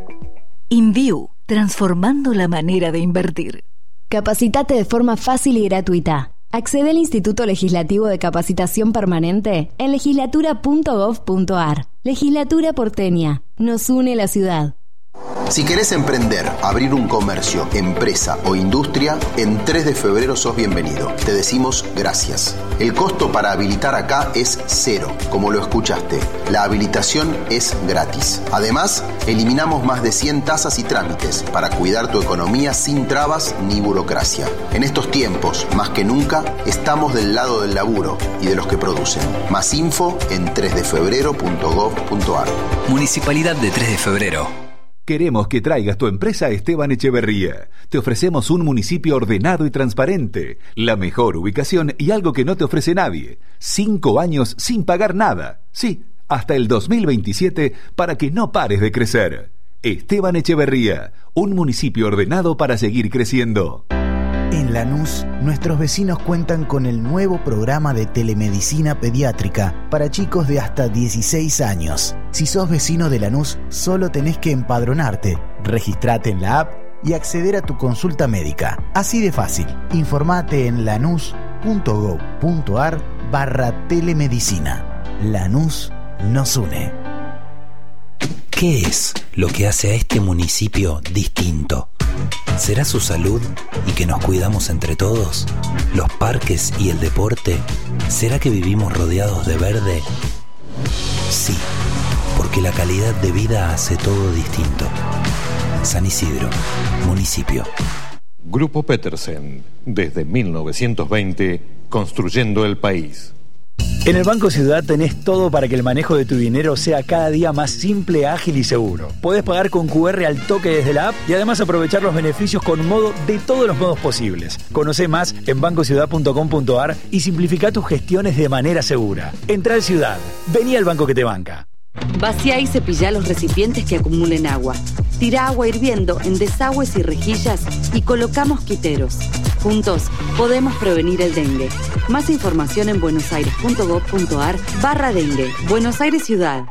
InView, transformando la manera de invertir. Capacitate de forma fácil y gratuita. Accede al Instituto Legislativo de Capacitación Permanente en legislatura punto gov punto a r. Legislatura porteña. Nos une la ciudad. Si querés emprender, abrir un comercio, empresa o industria, en tres de febrero sos bienvenido. Te decimos gracias. El costo para habilitar acá es cero, como lo escuchaste. La habilitación es gratis. Además, eliminamos más de cien tasas y trámites para cuidar tu economía sin trabas ni burocracia. En estos tiempos, más que nunca, estamos del lado del laburo y de los que producen. Más info en tres de febrero punto gov punto a r. Municipalidad de tres de febrero. Queremos que traigas tu empresa a Esteban Echeverría. Te ofrecemos un municipio ordenado y transparente, la mejor ubicación y algo que no te ofrece nadie. Cinco años sin pagar nada. Sí, hasta el dos mil veintisiete para que no pares de crecer. Esteban Echeverría, un municipio ordenado para seguir creciendo. En Lanús, nuestros vecinos cuentan con el nuevo programa de telemedicina pediátrica para chicos de hasta dieciséis años. Si sos vecino de Lanús, solo tenés que empadronarte, registrate en la app y acceder a tu consulta médica. Así de fácil. Informate en lanús punto gov punto a r barra telemedicina. Lanús nos une. ¿Qué es lo que hace a este municipio distinto? ¿Será su salud y que nos cuidamos entre todos? ¿Los parques y el deporte? ¿Será que vivimos rodeados de verde? Sí, porque la calidad de vida hace todo distinto. San Isidro, municipio. Grupo Petersen, desde mil novecientos veinte, construyendo el país. En el Banco Ciudad tenés todo para que el manejo de tu dinero sea cada día más simple, ágil y seguro. Podés pagar con cu erre al toque desde la app y además aprovechar los beneficios con modo de todos los modos posibles. Conocé más en banco ciudad punto com punto a r y simplifica tus gestiones de manera segura. Entrá al Ciudad. Vení al banco que te banca. Vacía y cepilla los recipientes que acumulen agua. Tira agua hirviendo en desagües y rejillas y coloca mosquiteros. Juntos podemos prevenir el dengue. Más información en buenosaires.gov.ar barra dengue. Buenos Aires Ciudad.